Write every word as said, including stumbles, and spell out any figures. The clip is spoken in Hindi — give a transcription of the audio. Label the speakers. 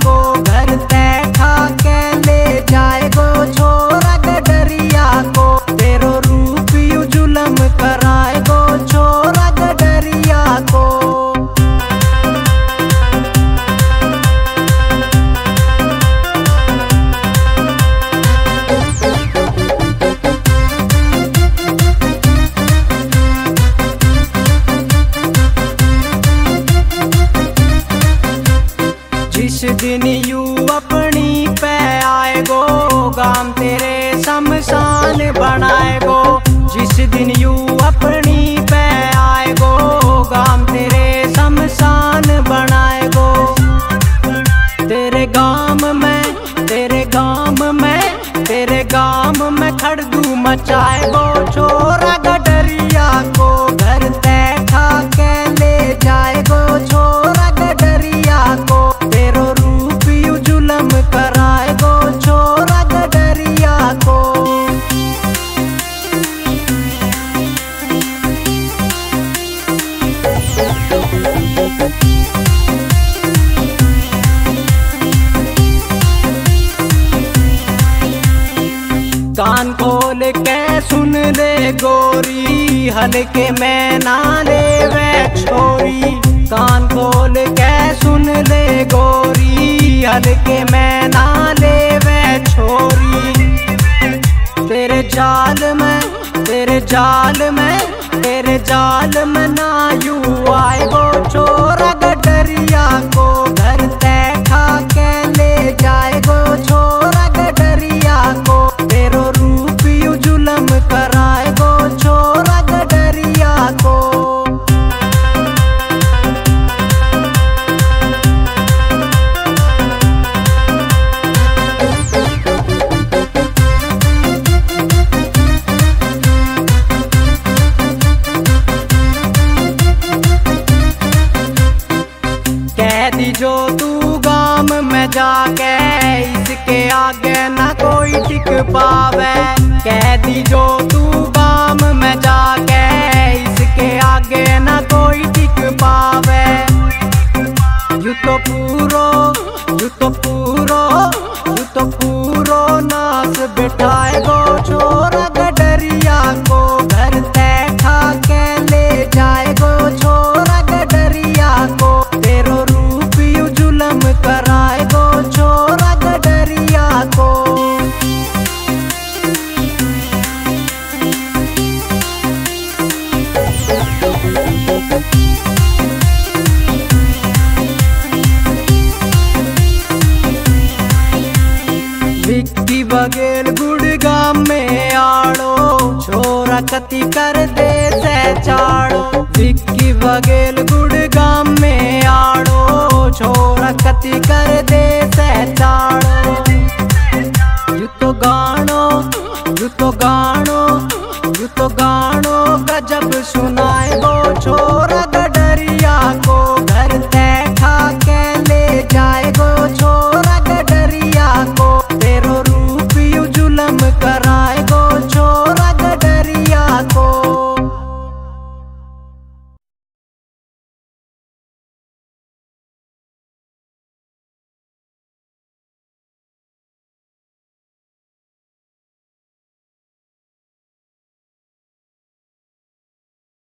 Speaker 1: को घर तैठा के ले जाएगो छोरा गडरिया को। तेरो रूप यू जुलम कराएगो छोरा गडरिया को। जिस दिन यू अपनी पे आएगो गाम तेरे शमशान बनाएगो। जिस दिन यू अपनी पे आएगो गाम तेरे शमशान बनाएगो। तेरे गाम में तेरे गाम में तेरे गाम में खड़दू मचाएगो छोरा गडरिया को। घर तैठा के ले जाएगो छोरा गडरिया को। तेरो रूप यू जुलम कराएगो छोरा गडरिया को। कान खोल के सुन ले गोरी हल्के में ना ले वे छोरी। कान खोल के सुन ले गोरी हल्के में ना ले वे छोरी। तेरे जाल में तेरे जाल में तेरे जाल में ना यू आएगो छोरा गडरिया को। घर तैठा के ले जाएगो छोरा गडरिया को। तेरो रूप यू जुलम कराएगो छोरा गडरिया को। कैदी जो तू गाम में जाके इसके आगे ना कोई टिक पावे। कैदी जो तू गाम में जाके इसके आगे ना कोई टिक पावे। यू तो पूरो यू तो पूरो यू तो पूरो नास बिठाएगो छोरा गडरिया को। घर तैठा के ले जाएगो छोरा गडरिया को। तेरो रूप यू जुलम कराएगो छोरा गडरिया को। विक्की बगेल गुड़गाम में आड़ो छोरा कति कर दे से चाड़ो। विक्की बगेल गुड़गाम में आड़ो छोरा कति कर दे से चाड़ो। यू तो गानो यू तो गानो